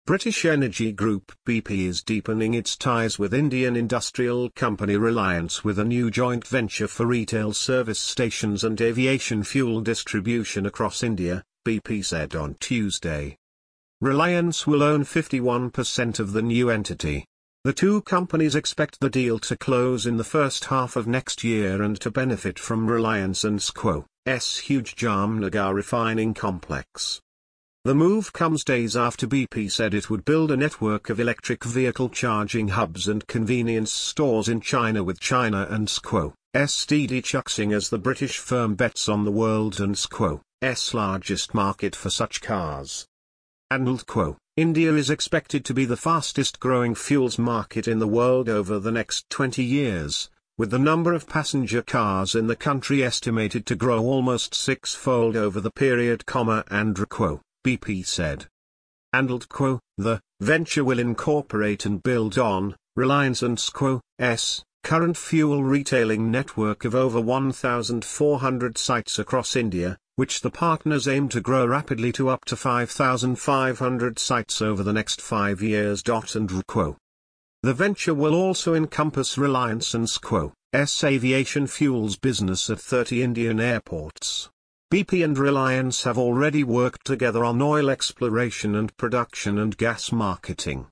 British Energy Group BP is deepening its ties with Indian industrial company Reliance with a new joint venture for retail service stations and aviation fuel distribution across India, BP said on Tuesday. Reliance will own 51% of the new entity. The two companies expect the deal to close in the first half of next year and to benefit from Reliance and SQ's huge Jamnagar refining complex. The move comes days after BP said it would build a network of electric vehicle charging hubs and convenience stores in China, with China and SQ's Didi Chuxing as the British firm bets on the world and SQ's largest market for such cars. And India is expected to be the fastest growing fuels market in the world over the next 20 years, with the number of passenger cars in the country estimated to grow almost six-fold over the period, and BP said. And the venture will incorporate and build on Reliance and SQ's current fuel retailing network of over 1,400 sites across India, which the partners aim to grow rapidly to up to 5,500 sites over the next 5 years. The venture will also encompass Reliance and SQ's aviation fuels business at 30 Indian airports. BP and Reliance have already worked together on oil exploration and production and gas marketing.